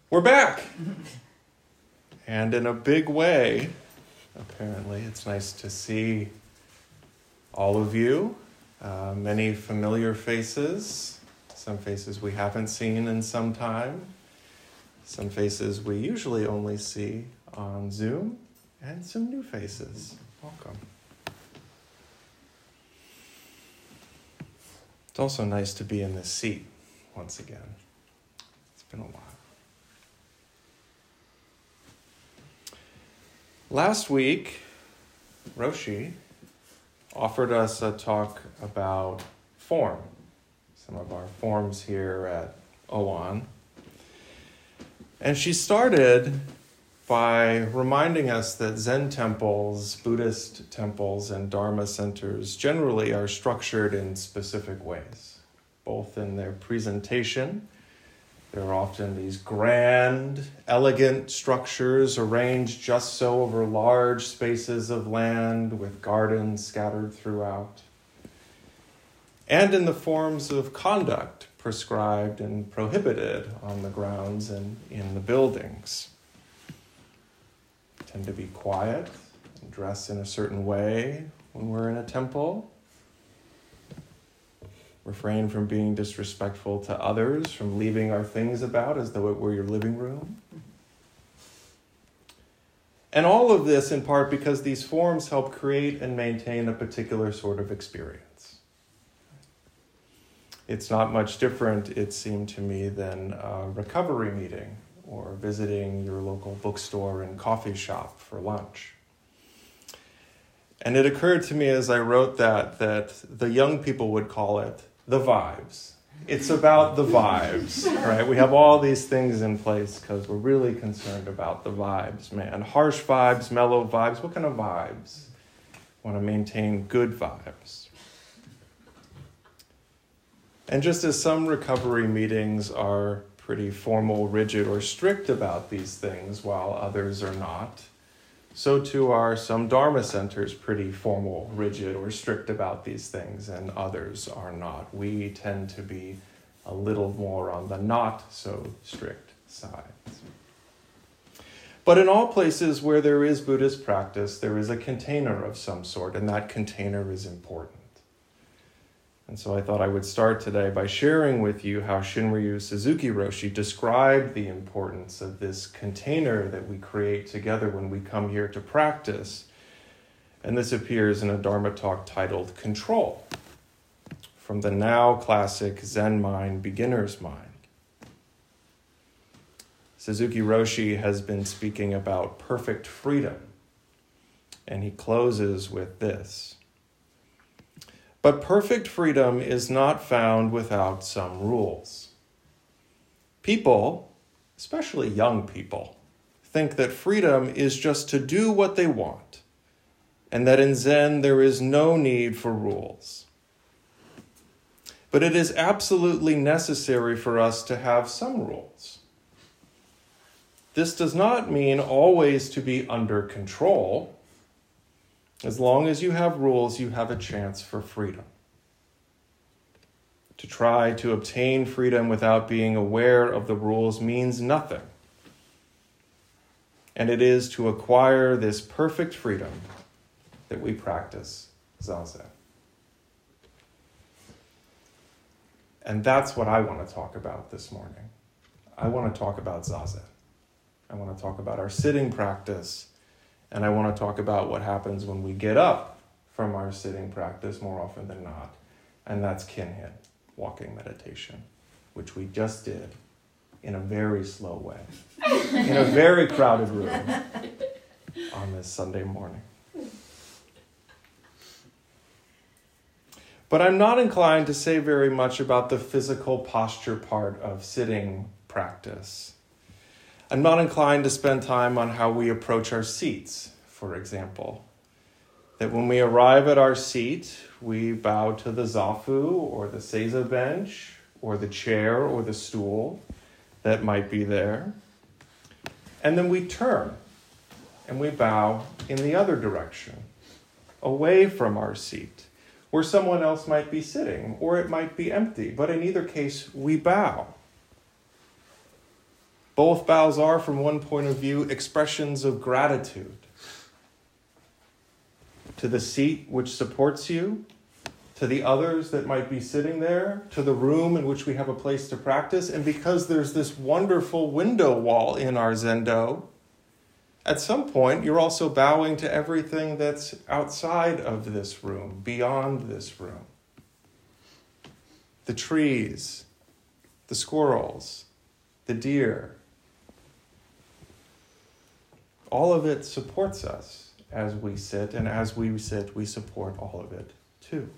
We're back. And in a big way, apparently, it's nice to see all of you. Many familiar faces, some faces we haven't seen in some time, some faces we usually only see on Zoom, and some new faces. Welcome. It's also nice to be in this seat once again. It's been a while. Last week, Roshi offered us a talk about form, some of our forms here at Oan. And she started by reminding us that Zen temples, Buddhist temples, and Dharma centers generally are structured in specific ways, both in their presentation. There are often these grand, elegant structures arranged just so over large spaces of land with gardens scattered throughout. And in the forms of conduct prescribed and prohibited on the grounds and in the buildings. Tend to be quiet and dress in a certain way when we're in a temple. Refrain from being disrespectful to others, from leaving our things about as though it were your living room. And all of this in part because these forms help create and maintain a particular sort of experience. It's not much different, it seemed to me, than a recovery meeting or visiting your local bookstore and coffee shop for lunch. And it occurred to me as I wrote that the young people would call it the vibes. It's about the vibes, right? We have all these things in place because we're really concerned about the vibes, man. Harsh vibes, mellow vibes. What kind of vibes? Want to maintain good vibes. And just as some recovery meetings are pretty formal, rigid, or strict about these things, while others are not, so too are some Dharma centers pretty formal, rigid, or strict about these things, and others are not. We tend to be a little more on the not so strict side. But in all places where there is Buddhist practice, there is a container of some sort, and that container is important. And so I thought I would start today by sharing with you how Shinryu Suzuki Roshi described the importance of this container that we create together when we come here to practice. And this appears in a Dharma talk titled Control, from the now classic Zen Mind, Beginner's Mind. Suzuki Roshi has been speaking about perfect freedom, and he closes with this. But perfect freedom is not found without some rules. People, especially young people, think that freedom is just to do what they want, and that in Zen there is no need for rules. But it is absolutely necessary for us to have some rules. This does not mean always to be under control. As long as you have rules, you have a chance for freedom. To try to obtain freedom without being aware of the rules means nothing. And it is to acquire this perfect freedom that we practice Zazen. And that's what I want to talk about this morning. I want to talk about Zazen. I want to talk about our sitting practice. And I want to talk about what happens when we get up from our sitting practice more often than not. And that's Kinhin, walking meditation, which we just did in a very slow way, in a very crowded room on this Sunday morning. But I'm not inclined to say very much about the physical posture part of sitting practice. I'm not inclined to spend time on how we approach our seats, for example. That when we arrive at our seat, we bow to the zafu or the seiza bench or the chair or the stool that might be there. And then we turn and we bow in the other direction, away from our seat, where someone else might be sitting or it might be empty. But in either case, we bow. Both bows are, from one point of view, expressions of gratitude to the seat which supports you, to the others that might be sitting there, to the room in which we have a place to practice. And because there's this wonderful window wall in our zendo, at some point you're also bowing to everything that's outside of this room, beyond this room. The trees, the squirrels, the deer. All of it supports us as we sit, and as we sit, we support all of it too.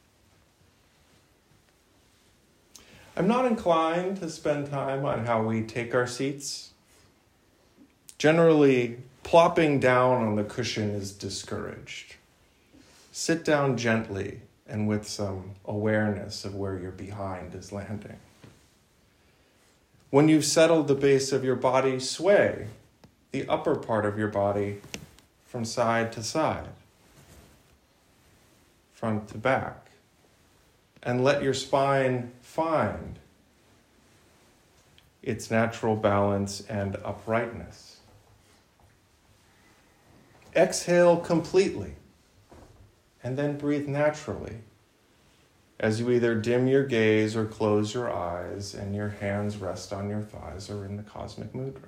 I'm not inclined to spend time on how we take our seats. Generally, plopping down on the cushion is discouraged. Sit down gently and with some awareness of where your behind is landing. When you've settled the base of your body, sway the upper part of your body from side to side, front to back, and let your spine find its natural balance and uprightness. Exhale completely, and then breathe naturally as you either dim your gaze or close your eyes and your hands rest on your thighs or in the cosmic mudra.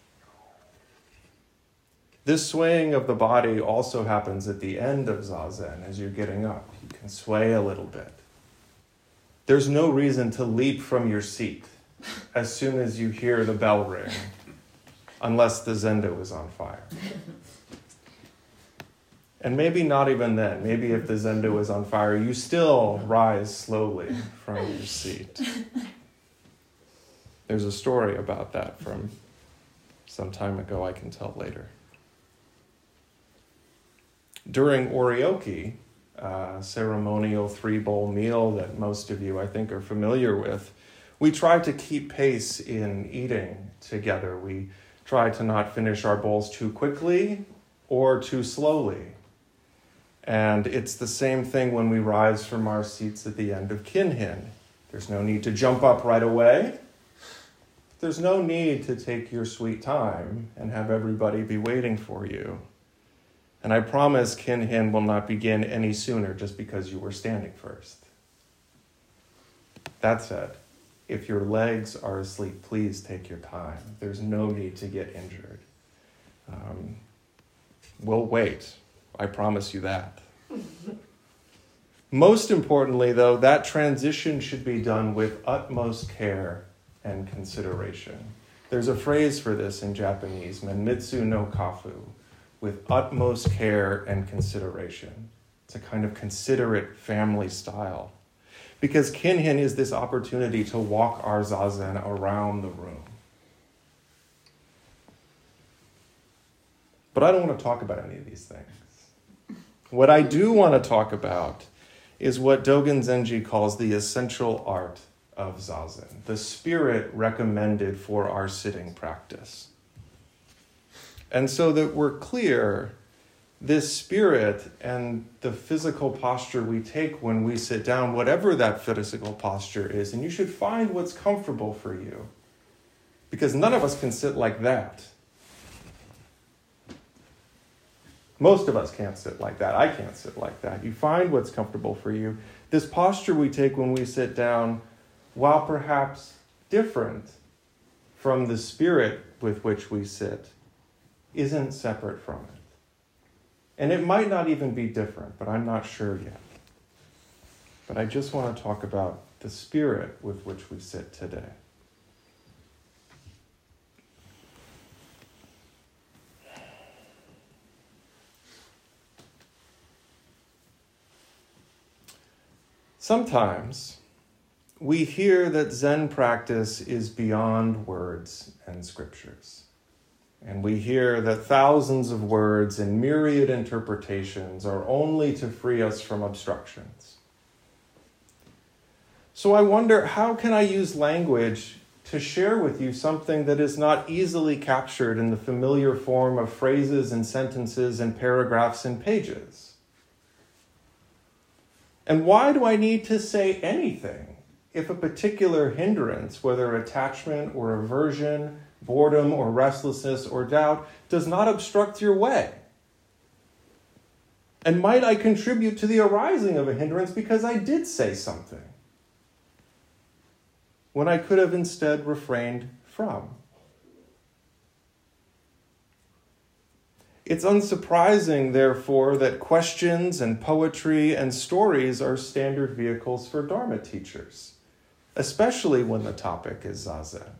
This swaying of the body also happens at the end of Zazen as you're getting up. You can sway a little bit. There's no reason to leap from your seat as soon as you hear the bell ring, unless the zendo is on fire. And maybe not even then. Maybe if the zendo is on fire, you still rise slowly from your seat. There's a story about that from some time ago I can tell later. During oryoki, a ceremonial 3-bowl meal that most of you, I think, are familiar with, we try to keep pace in eating together. We try to not finish our bowls too quickly or too slowly. And it's the same thing when we rise from our seats at the end of Kinhin. There's no need to jump up right away. There's no need to take your sweet time and have everybody be waiting for you. And I promise Kinhin will not begin any sooner just because you were standing first. That said, if your legs are asleep, please take your time. There's no need to get injured. We'll wait. I promise you that. Most importantly, though, that transition should be done with utmost care and consideration. There's a phrase for this in Japanese, menmitsu no kafu, with utmost care and consideration. It's a kind of considerate family style. Because Kinhin is this opportunity to walk our zazen around the room. But I don't want to talk about any of these things. What I do want to talk about is what Dogen Zenji calls the essential art of zazen, the spirit recommended for our sitting practice. And so that we're clear, this spirit and the physical posture we take when we sit down, whatever that physical posture is, and you should find what's comfortable for you, because none of us can sit like that. Most of us can't sit like that. I can't sit like that. You find what's comfortable for you. This posture we take when we sit down, while perhaps different from the spirit with which we sit, isn't separate from it. And it might not even be different, but I'm not sure yet. But I just want to talk about the spirit with which we sit today. Sometimes we hear that Zen practice is beyond words and scriptures. And we hear that thousands of words and myriad interpretations are only to free us from obstructions. So I wonder, how can I use language to share with you something that is not easily captured in the familiar form of phrases and sentences and paragraphs and pages? And why do I need to say anything if a particular hindrance, whether attachment or aversion, boredom or restlessness or doubt does not obstruct your way. And might I contribute to the arising of a hindrance because I did say something, when I could have instead refrained from? It's unsurprising, therefore, that questions and poetry and stories are standard vehicles for Dharma teachers, especially when the topic is Zazen.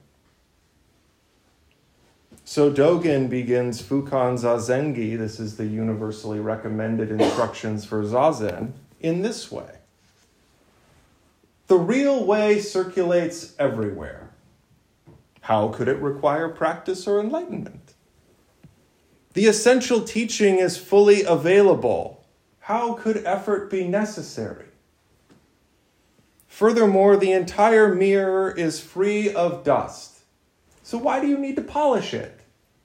So Dogen begins Fukan Zazengi, this is the universally recommended instructions for Zazen, in this way. The real way circulates everywhere. How could it require practice or enlightenment? The essential teaching is fully available. How could effort be necessary? Furthermore, the entire mirror is free of dust. So why do you need to polish it?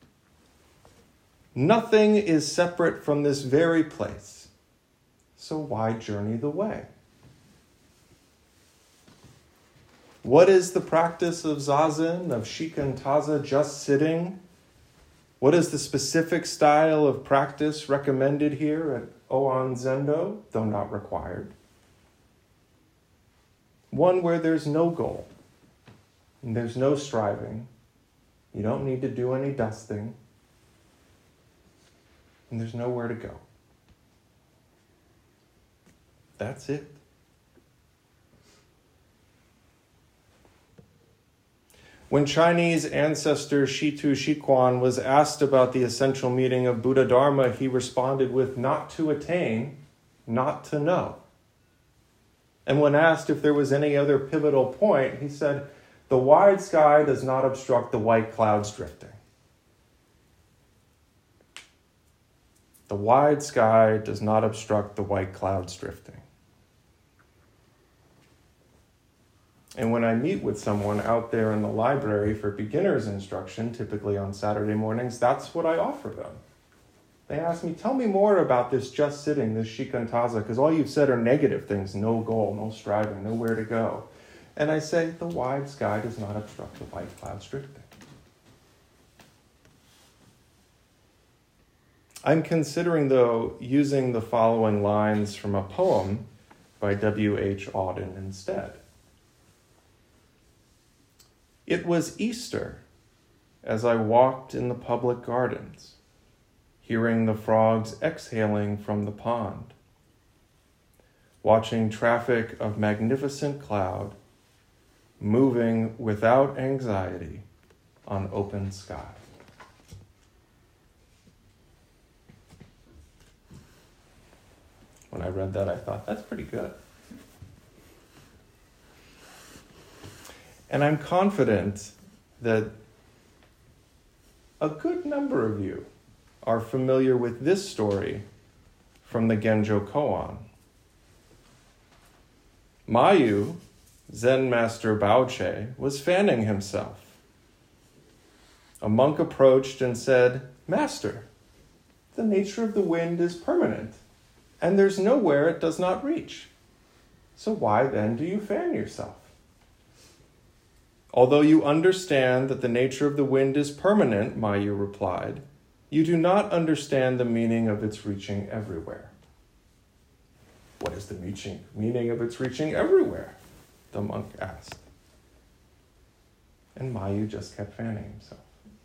Nothing is separate from this very place. So why journey the way? What is the practice of Zazen, of Shikantaza, just sitting? What is the specific style of practice recommended here at Oan Zendo, though not required? One where there's no goal, and there's no striving. You don't need to do any dusting, and there's nowhere to go. That's it. When Chinese ancestor Shitu Shikuan was asked about the essential meaning of Buddha Dharma, he responded with, not to attain, not to know. And when asked if there was any other pivotal point, he said, the wide sky does not obstruct the white clouds drifting. The wide sky does not obstruct the white clouds drifting. And when I meet with someone out there in the library for beginner's instruction, typically on Saturday mornings, that's what I offer them. They ask me, tell me more about this just sitting, this shikantaza, because all you've said are negative things, no goal, no striving, nowhere to go. And I say, the wide sky does not obstruct the white clouds drifting. I'm considering, though, using the following lines from a poem by W.H. Auden instead. It was Easter as I walked in the public gardens, hearing the frogs exhaling from the pond, watching traffic of magnificent cloud moving without anxiety on open sky. When I read that, I thought, that's pretty good. And I'm confident that a good number of you are familiar with this story from the Genjo Koan. Mayu, Zen master Baoche, was fanning himself. A monk approached and said, Master, the nature of the wind is permanent, and there's nowhere it does not reach. So why then do you fan yourself? Although you understand that the nature of the wind is permanent, Mayu replied, you do not understand the meaning of its reaching everywhere. What is the meaning of its reaching everywhere? The monk asked. And Mayu just kept fanning himself.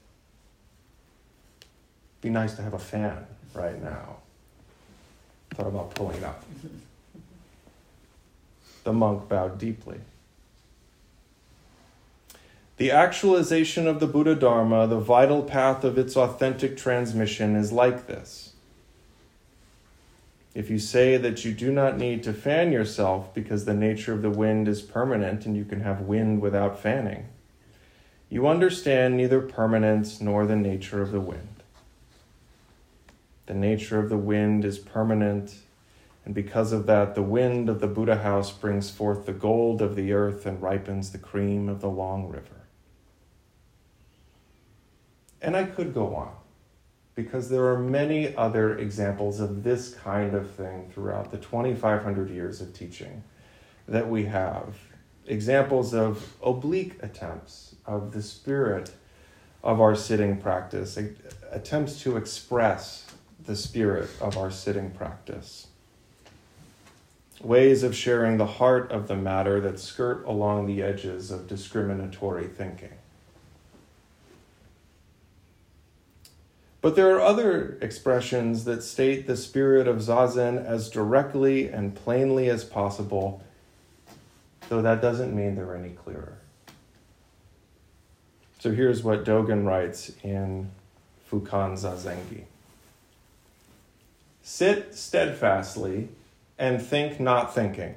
Be nice to have a fan right now. Thought about pulling up. The monk bowed deeply. The actualization of the Buddha Dharma, the vital path of its authentic transmission, is like this. If you say that you do not need to fan yourself because the nature of the wind is permanent and you can have wind without fanning, you understand neither permanence nor the nature of the wind. The nature of the wind is permanent, and because of that, the wind of the Buddha house brings forth the gold of the earth and ripens the cream of the long river. And I could go on, because there are many other examples of this kind of thing throughout the 2,500 years of teaching that we have. Examples of oblique attempts of the spirit of our sitting practice, attempts to express the spirit of our sitting practice. Ways of sharing the heart of the matter that skirt along the edges of discriminatory thinking. But there are other expressions that state the spirit of Zazen as directly and plainly as possible, though that doesn't mean they're any clearer. So here's what Dogen writes in Fukan Zazengi. Sit steadfastly and think not thinking.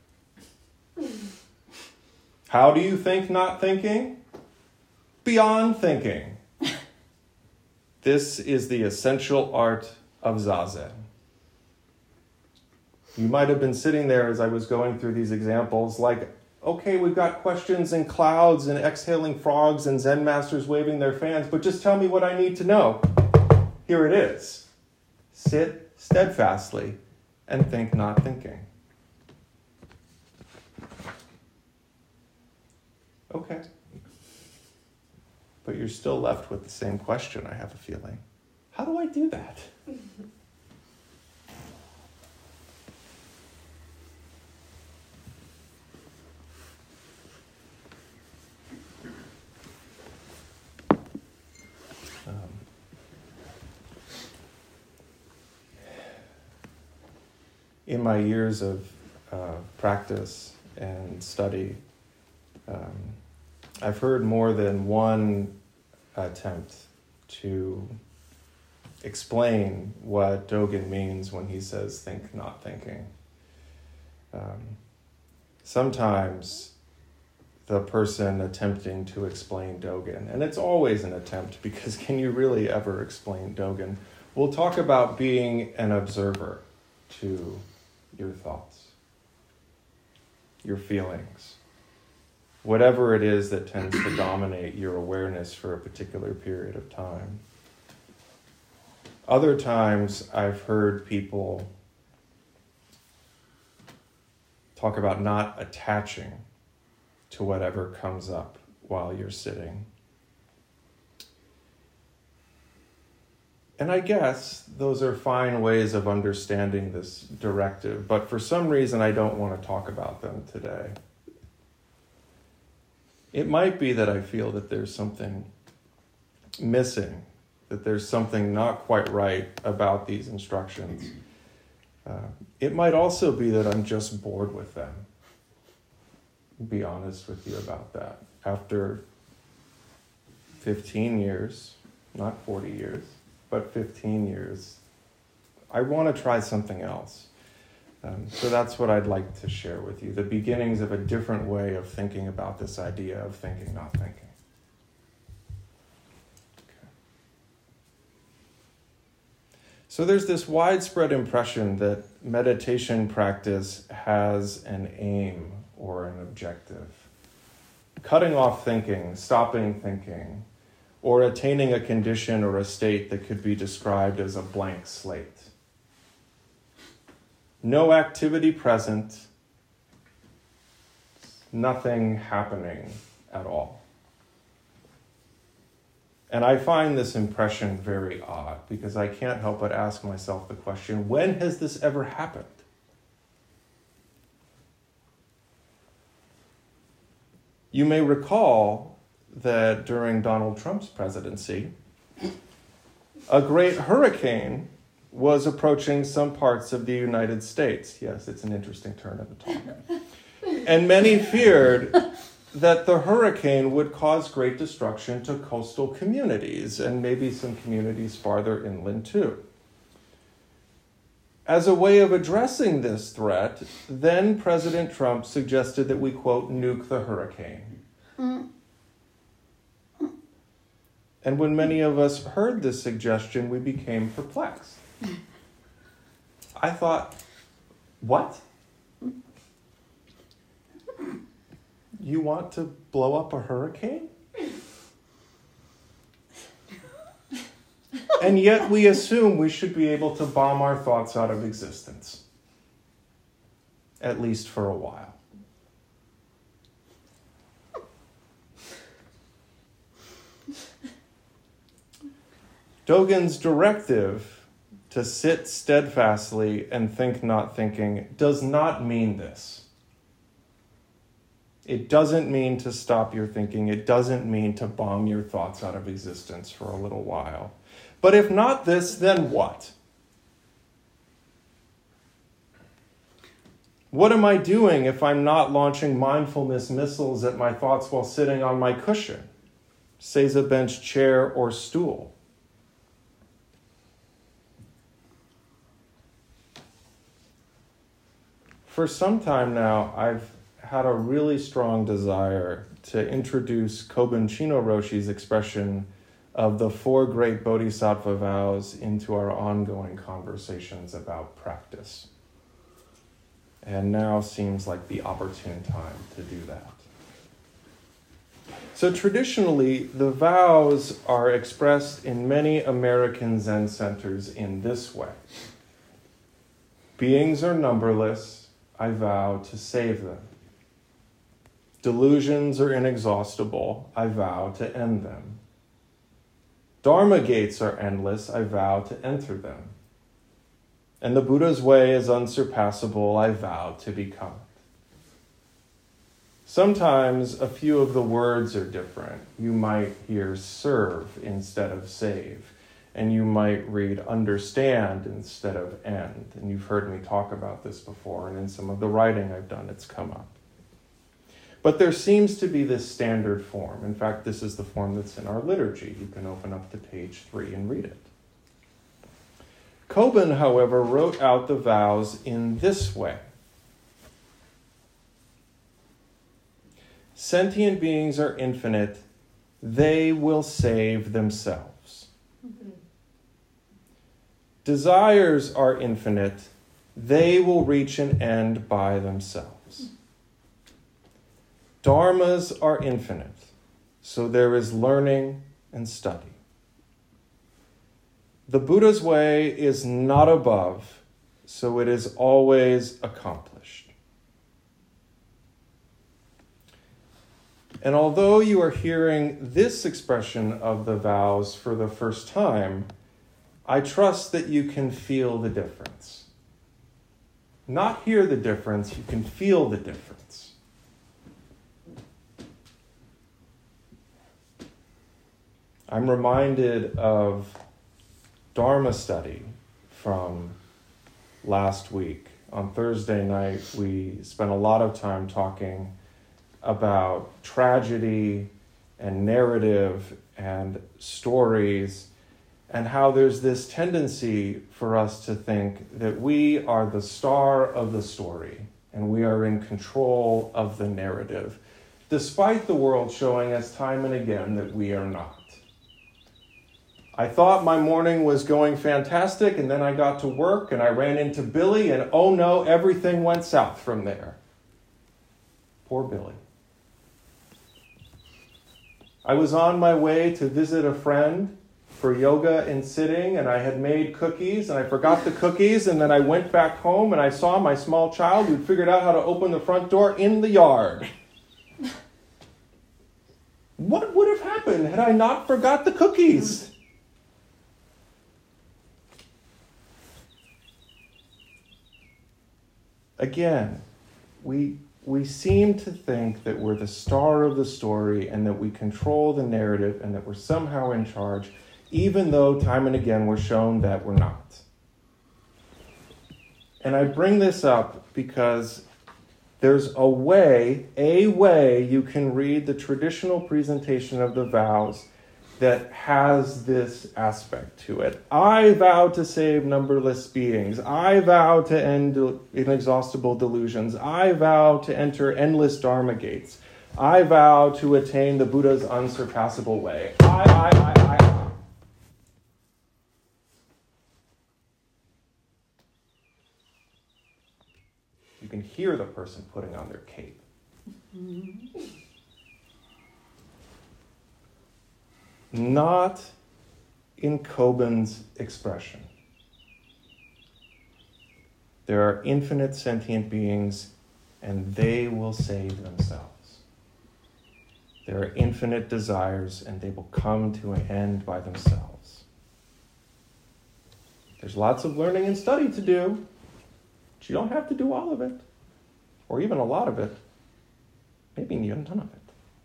How do you think not thinking? Beyond thinking. This is the essential art of Zazen. You might have been sitting there as I was going through these examples like, okay, we've got questions and clouds and exhaling frogs and Zen masters waving their fans, but just tell me what I need to know. Here it is. Sit steadfastly and think not thinking. Okay. But you're still left with the same question, I have a feeling. How do I do that? In my years of practice and study, I've heard more than one attempt to explain what Dogen means when he says think not thinking. Sometimes the person attempting to explain Dogen, and it's always an attempt because can you really ever explain Dogen, will talk about being an observer to your thoughts, your feelings, whatever it is that tends to dominate your awareness for a particular period of time. Other times I've heard people talk about not attaching to whatever comes up while you're sitting. And I guess those are fine ways of understanding this directive, but for some reason I don't want to talk about them today. It might be that I feel that there's something missing, that there's something not quite right about these instructions. It might also be that I'm just bored with them. Be honest with you about that. After 15 years, not 40 years, but 15 years, I want to try something else. So that's what I'd like to share with you, the beginnings of a different way of thinking about this idea of thinking, not thinking. Okay. So there's this widespread impression that meditation practice has an aim or an objective. Cutting off thinking, stopping thinking, or attaining a condition or a state that could be described as a blank slate. No activity present, nothing happening at all. And I find this impression very odd because I can't help but ask myself the question, when has this ever happened? You may recall that during Donald Trump's presidency, a great hurricane was approaching some parts of the United States. Yes, it's an interesting turn of the talk. And many feared that the hurricane would cause great destruction to coastal communities and maybe some communities farther inland too. As a way of addressing this threat, then President Trump suggested that we, quote, nuke the hurricane. And when many of us heard this suggestion, we became perplexed. I thought, what? You want to blow up a hurricane? And yet we assume we should be able to bomb our thoughts out of existence. At least for a while. Dogen's directive to sit steadfastly and think not thinking does not mean this. It doesn't mean to stop your thinking. It doesn't mean to bomb your thoughts out of existence for a little while. But if not this, then what? What am I doing if I'm not launching mindfulness missiles at my thoughts while sitting on my cushion, Seiza bench, chair, or stool? For some time now, I've had a really strong desire to introduce Kobun Chino Roshi's expression of the 4 great bodhisattva vows into our ongoing conversations about practice. And now seems like the opportune time to do that. So traditionally, the vows are expressed in many American Zen centers in this way. Beings are numberless, I vow to save them. Delusions are inexhaustible, I vow to end them. Dharma gates are endless, I vow to enter them. And the Buddha's way is unsurpassable, I vow to become it. Sometimes a few of the words are different. You might hear serve instead of save, and you might read understand instead of end. And you've heard me talk about this before, and in some of the writing I've done, it's come up. But there seems to be this standard form. In fact, this is the form that's in our liturgy. You can open up to page 3 and read it. Kobun, however, wrote out the vows in this way. Sentient beings are infinite. They will save themselves. Mm-hmm. Desires are infinite. They will reach an end by themselves. Dharmas are infinite, so there is learning and study. The Buddha's way is not above, so it is always accomplished. And although you are hearing this expression of the vows for the first time, I trust that you can feel the difference. Not hear the difference, you can feel the difference. I'm reminded of Dharma study from last week. On Thursday night, we spent a lot of time talking about tragedy and narrative and stories, and how there's this tendency for us to think that we are the star of the story and we are in control of the narrative, despite the world showing us time and again that we are not. I thought my morning was going fantastic, and then I got to work and I ran into Billy, and oh no, everything went south from there. Poor Billy. I was on my way to visit a friend for yoga and sitting, and I had made cookies, and I forgot the cookies, and then I went back home and I saw my small child who'd figured out how to open the front door in the yard. What would have happened had I not forgot the cookies? Again, we seem to think that we're the star of the story and that we control the narrative and that we're somehow in charge, even though time and again we're shown that we're not. And I bring this up because there's a way you can read the traditional presentation of the vows that has this aspect to it. I vow to save numberless beings. I vow to end inexhaustible delusions. I vow to enter endless Dharma gates. I vow to attain the Buddha's unsurpassable way. I. You can hear the person putting on their cape. Mm-hmm. Not in Kobun's expression. There are infinite sentient beings, and they will save themselves. There are infinite desires, and they will come to an end by themselves. There's lots of learning and study to do, but you don't have to do all of it, or even a lot of it, maybe even none of it.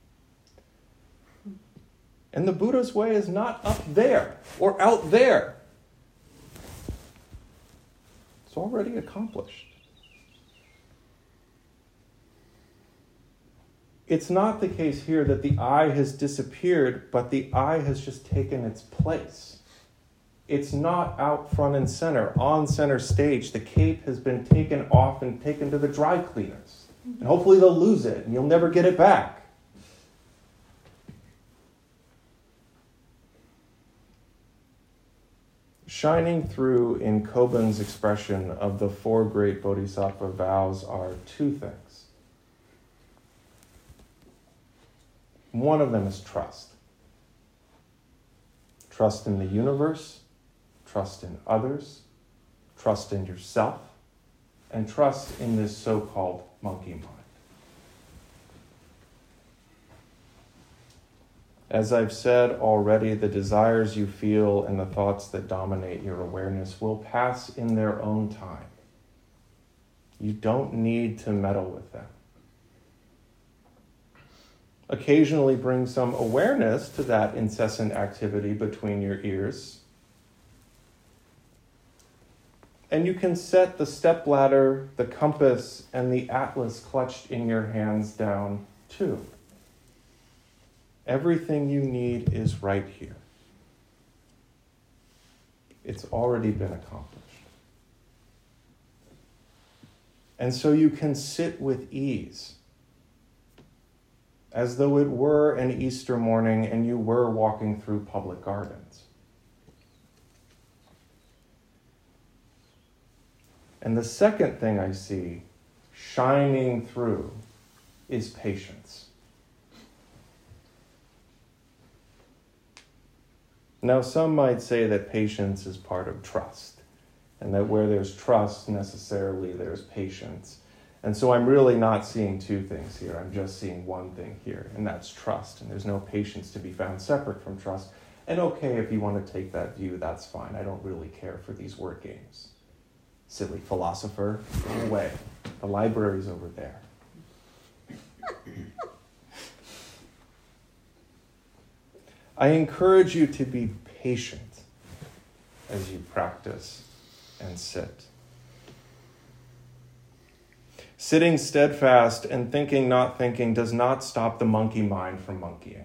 And the Buddha's way is not up there or out there. It's already accomplished. It's not the case here that the I has disappeared, but the I has just taken its place. It's not out front and center, on center stage. The cape has been taken off and taken to the dry cleaners. And hopefully they'll lose it and you'll never get it back. Shining through in Kobun's expression of the four great bodhisattva vows are two things. One of them is trust. Trust in the universe, trust in others, trust in yourself, and trust in this so-called monkey mind. As I've said already, the desires you feel and the thoughts that dominate your awareness will pass in their own time. You don't need to meddle with them. Occasionally bring some awareness to that incessant activity between your ears. And you can set the stepladder, the compass, and the atlas clutched in your hands down too. Everything you need is right here. It's already been accomplished. And so you can sit with ease, as though it were an Easter morning and you were walking through public gardens. And the second thing I see shining through is patience. Now, some might say that patience is part of trust, and that where there's trust, necessarily there's patience. And so I'm really not seeing two things here. I'm just seeing one thing here, and that's trust. And there's no patience to be found separate from trust. And okay, if you want to take that view, that's fine. I don't really care for these word games. Silly philosopher, go away. The library's over there. I encourage you to be patient as you practice and sit. Sitting steadfast and thinking, not thinking, does not stop the monkey mind from monkeying.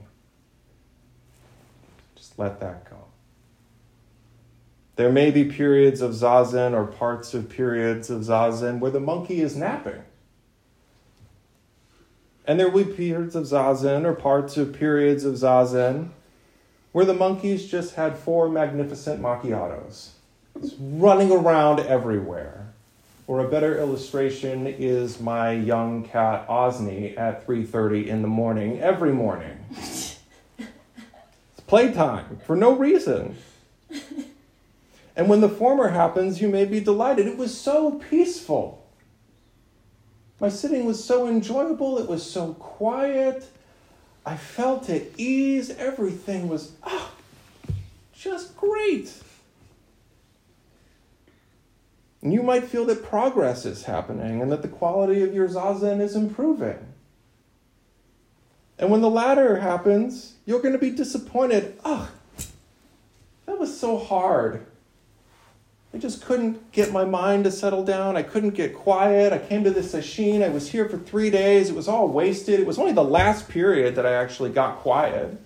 Just let that go. There may be periods of zazen or parts of periods of zazen where the monkey is napping. And there will be periods of zazen or parts of periods of zazen where the monkeys just had 4 magnificent macchiatos. It's running around everywhere. Or a better illustration is my young cat Osney at 3:30 in the morning, every morning. It's playtime for no reason. And when the former happens, you may be delighted. It was so peaceful. My sitting was so enjoyable. It was so quiet. I felt at ease. Everything was just great. And you might feel that progress is happening and that the quality of your zazen is improving. And when the latter happens, you're going to be disappointed. That was so hard. I just couldn't get my mind to settle down. I couldn't get quiet. I came to this sesshin. I was here for 3 days. It was all wasted. It was only the last period that I actually got quiet.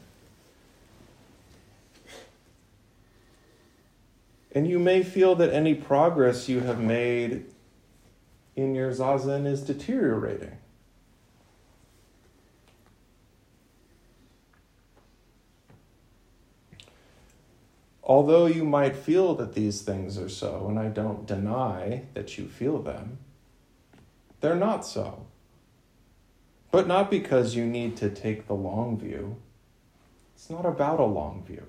And you may feel that any progress you have made in your zazen is deteriorating. Although you might feel that these things are so, and I don't deny that you feel them, they're not so. But not because you need to take the long view. It's not about a long view.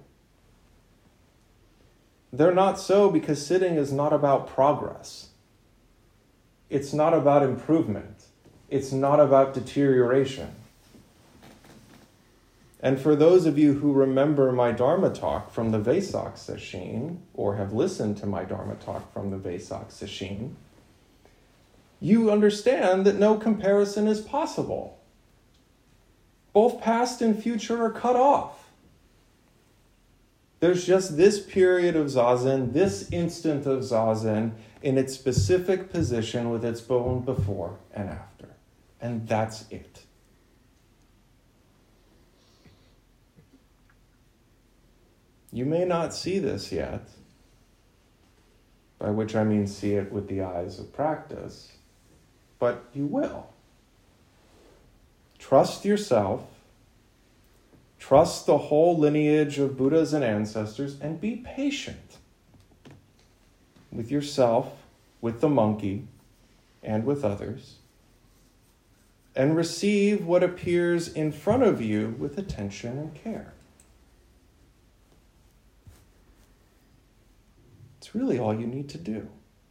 They're not so because sitting is not about progress. It's not about improvement. It's not about deterioration. And for those of you who remember my Dharma talk from the Vesak Sesshin, or have listened to my Dharma talk from the Vesak Sesshin, you understand that no comparison is possible. Both past and future are cut off. There's just this period of Zazen, this instant of Zazen, in its specific position with its bone before and after. And that's it. You may not see this yet, by which I mean see it with the eyes of practice, but you will. Trust yourself, trust the whole lineage of Buddhas and ancestors, and be patient with yourself, with the monkey, and with others, and receive what appears in front of you with attention and care. It's really all you need to do.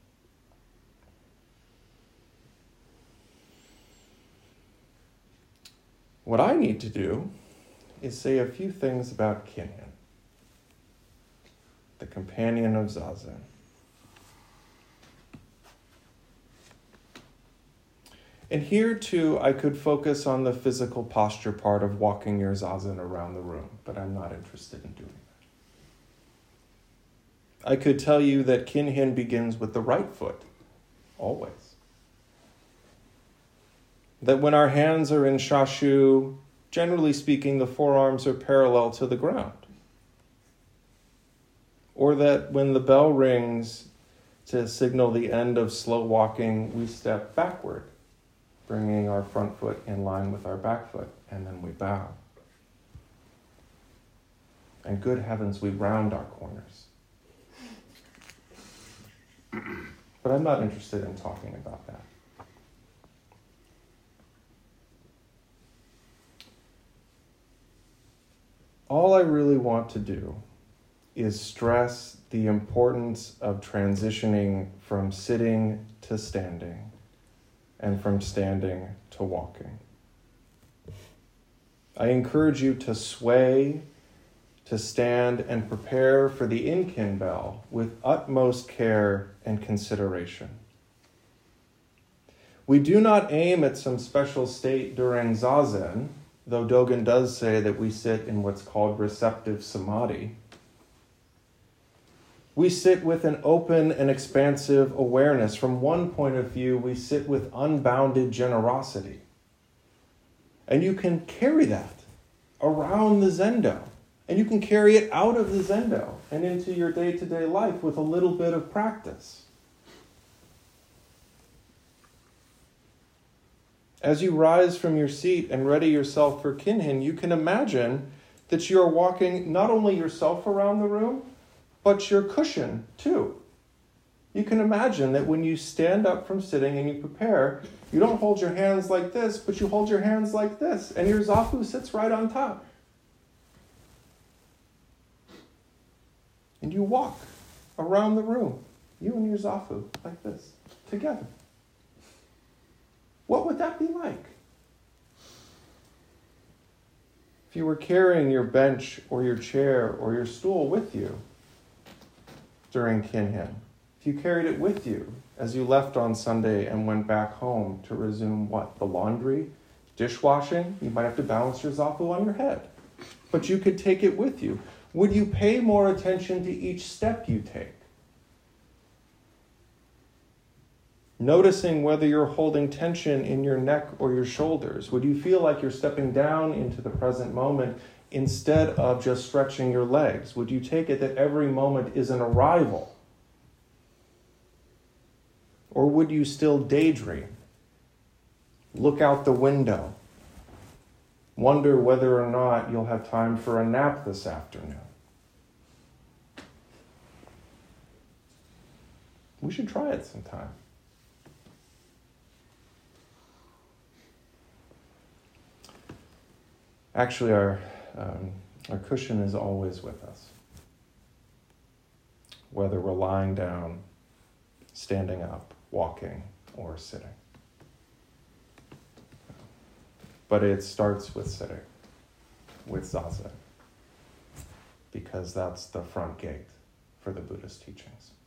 What I need to do is say a few things about Kinhin, the companion of Zazen. And here, too, I could focus on the physical posture part of walking your Zazen around the room, but I'm not interested in doing that. I could tell you that Kinhin begins with the right foot, always. That when our hands are in Shashu, generally speaking, the forearms are parallel to the ground. Or that when the bell rings to signal the end of slow walking, we step backward, bringing our front foot in line with our back foot, and then we bow. And good heavens, we round our corners. But I'm not interested in talking about that. All I really want to do is stress the importance of transitioning from sitting to standing and from standing to walking. I encourage you to sway, to stand and prepare for the Inkin bell with utmost care and consideration. We do not aim at some special state during Zazen, though Dogen does say that we sit in what's called receptive samadhi. We sit with an open and expansive awareness. From one point of view, we sit with unbounded generosity. And you can carry that around the Zendo. And you can carry it out of the Zendo and into your day-to-day life with a little bit of practice. As you rise from your seat and ready yourself for Kinhin, you can imagine that you're walking not only yourself around the room, but your cushion too. You can imagine that when you stand up from sitting and you prepare, you don't hold your hands like this, but you hold your hands like this, and your zafu sits right on top. And you walk around the room, you and your zafu, like this, together. What would that be like? If you were carrying your bench or your chair or your stool with you during Kinhin, if you carried it with you as you left on Sunday and went back home to resume what? The laundry, dishwashing? You might have to balance your zafu on your head, but you could take it with you. Would you pay more attention to each step you take? Noticing whether you're holding tension in your neck or your shoulders. Would you feel like you're stepping down into the present moment instead of just stretching your legs? Would you take it that every moment is an arrival? Or would you still daydream? Look out the window. Wonder whether or not you'll have time for a nap this afternoon. We should try it sometime. Actually, our cushion is always with us, whether we're lying down, standing up, walking, or sitting. But it starts with sitting. with Zazen, because that's the front gate for the Buddhist teachings.